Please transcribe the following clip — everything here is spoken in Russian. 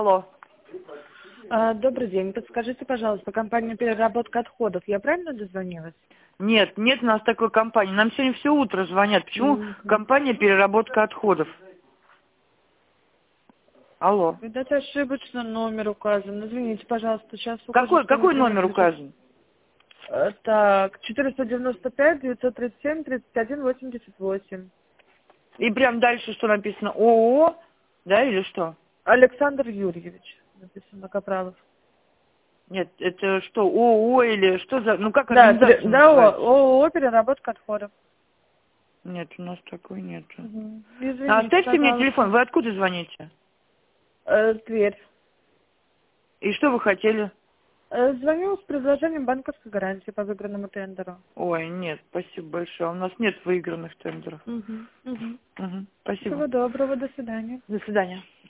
Алло. Добрый день. Подскажите, пожалуйста, компания переработка отходов. Я правильно дозвонилась? Нет, нет у нас такой компании. Нам сегодня все утро звонят. Почему компания переработка отходов? Алло. Видать, ошибочно номер указан. Извините, пожалуйста, сейчас укажу, что Какой например, номер указан? Так, 495-937-31-88. И прям дальше что написано? ООО, да, или что? Александр Юрьевич. Написано Капралов. Нет, это что, ООО или что за... Ну, как Да, организация да, называется? ООО переработка отходов. Нет, у нас такой нет. Извините, Оставьте мне пожалуйста. телефон. Вы откуда звоните? Тверь. И что вы хотели? Звоню с предложением банковской гарантии по выигранному тендеру. Ой, нет, спасибо большое. У нас нет выигранных тендеров. Мгм. Спасибо. Всего доброго, до свидания. До свидания.